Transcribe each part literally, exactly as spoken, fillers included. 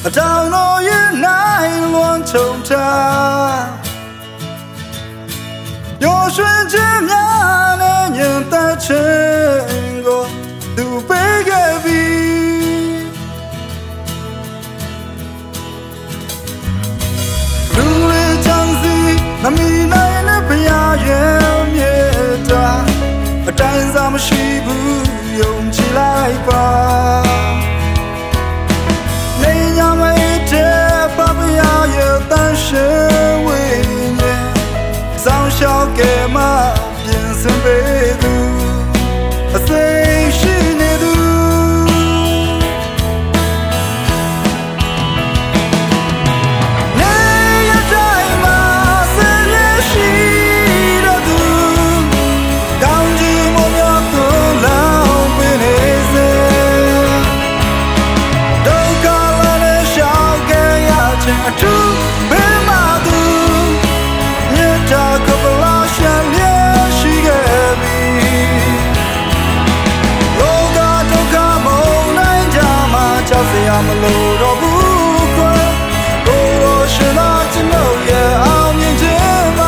တောင်တော်ရဲ့နိုင်လွန်ချုံထားပျော်ရွှင်ခြင်းများနဲ့ညင်သက်ခြင်းကိုသူပေးခဲ့ပြီလူလေးချမ်းစီမမီနိုင်တဲ့ဘုရားရဲ့မြေတာအတိုင်းစားမရှိဘူးယုံကြည်လိုက်ပါနေညမေးတဲ့ပပယာရဲ့တန်ရှင်းဝိညာဉ်စောင်းရှောက်ကဲမှပြင်ဆင်ပေးသူအစိမ်းရှိနေသူမလို့တော့ဘူးကွယ်ဘိုးတော်ရှင်သာကျွန်ုပ်ရဲ့အောင်မြင်ခြင်းပါ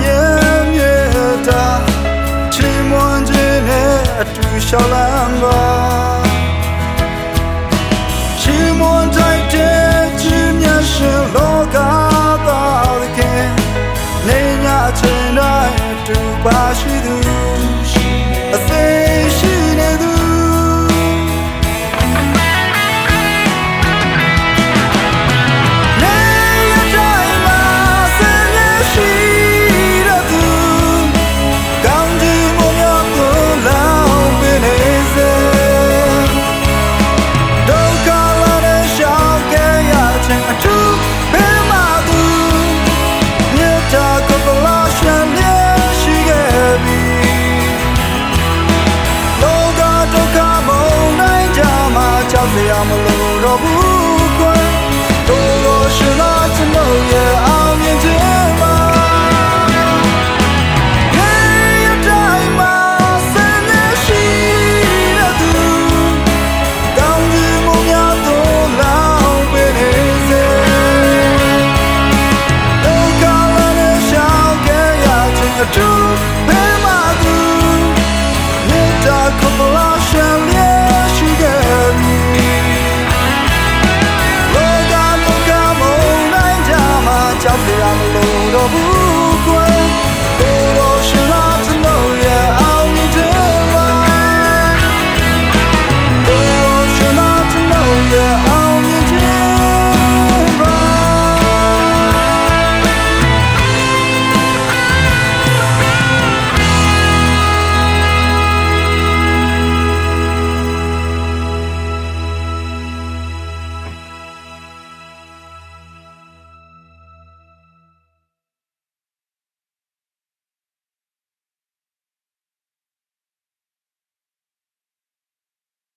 ရှောင်းလမ်းပါ